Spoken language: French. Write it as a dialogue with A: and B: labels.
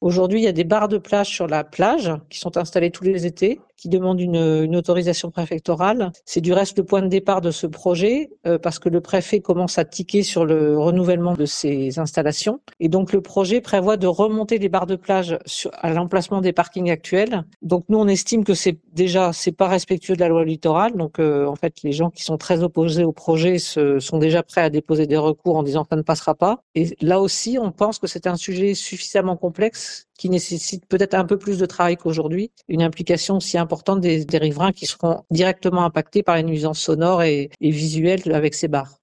A: Aujourd'hui, il y a des barres de plage sur la plage qui sont installées tous les étés, qui demandent une autorisation préfectorale. C'est du reste le point de départ de ce projet parce que le préfet commence à tiquer sur le renouvellement de ces installations. Et donc le projet prévoit de remonter les barres de plage à l'emplacement des parkings actuels. Donc nous, on estime que c'est pas respectueux de la loi littorale. Donc en fait, les gens qui sont très opposés au projet sont déjà prêts à déposer des recours en disant que ça ne passera pas. Et là aussi, on pense que c'est un sujet suffisamment complexe qui nécessite peut-être un peu plus de travail qu'aujourd'hui, une implication aussi importante des riverains qui seront directement impactés par les nuisances sonores et visuelles avec ces barres.